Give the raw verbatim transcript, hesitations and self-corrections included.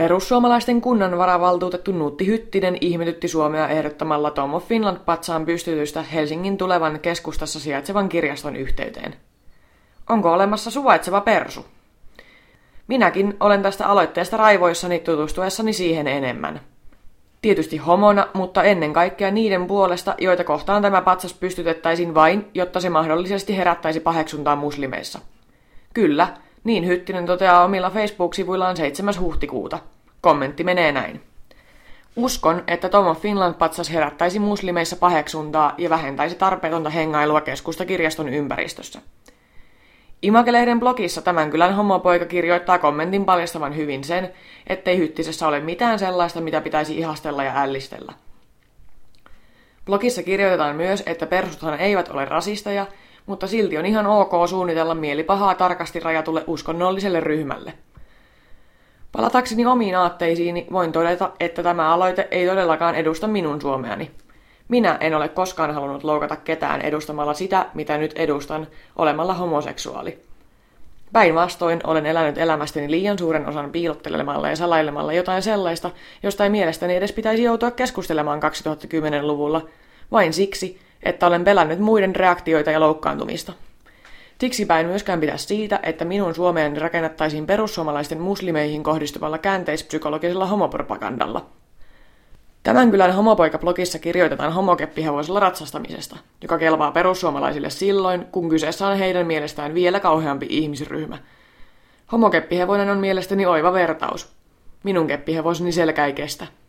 Perussuomalaisten kunnanvaravaltuutettu Nuutti Hyttinen ihmetytti Suomea ehdottamalla Tom of Finland-patsaan pystytystä Helsingin tulevan keskustassa sijaitsevan kirjaston yhteyteen. Onko olemassa suvaitseva persu? Minäkin olen tästä aloitteesta raivoissani tutustuessani siihen enemmän. Tietysti homona, mutta ennen kaikkea niiden puolesta, joita kohtaan tämä patsas pystytettäisiin vain, jotta se mahdollisesti herättäisi paheksuntaa muslimeissa. Kyllä, niin Hyttinen toteaa omilla Facebook-sivuillaan seitsemäs huhtikuuta. Kommentti menee näin. Uskon, että Tom of Finland-patsas herättäisi muslimeissa paheksuntaa ja vähentäisi tarpeetonta hengailua keskustakirjaston ympäristössä. Image-lehden blogissa Tämän kylän homopoika kirjoittaa kommentin paljastavan hyvin sen, ettei Hyttisessä ole mitään sellaista, mitä pitäisi ihastella ja ällistellä. Blogissa kirjoitetaan myös, että persuthan eivät ole rasisteja, mutta silti on ihan ok suunnitella mielipahaa tarkasti rajatulle uskonnolliselle ryhmälle. Palatakseni omiin aatteisiini voin todeta, että tämä aloite ei todellakaan edusta minun Suomeani. Minä en ole koskaan halunnut loukata ketään edustamalla sitä, mitä nyt edustan, olemalla homoseksuaali. Päinvastoin olen elänyt elämästäni liian suuren osan piilottelemalla ja salailemalla jotain sellaista, josta ei mielestäni edes pitäisi joutua keskustelemaan kaksituhattakymmenluvulla, vain siksi, että olen pelännyt muiden reaktioita ja loukkaantumista. Siksipä en myöskään pidä siitä, että minun Suomeeni rakennettaisiin perussuomalaisten muslimeihin kohdistuvalla käänteispsykologisella homopropagandalla. Tämän kylän homopoika-blogissa kirjoitetaan homokeppihevosella ratsastamisesta, joka kelpaa perussuomalaisille silloin, kun kyseessä on heidän mielestään vielä kauheampi ihmisryhmä. Homokeppihevonen on mielestäni oiva vertaus. Minun keppihevoseni selkä ei kestä.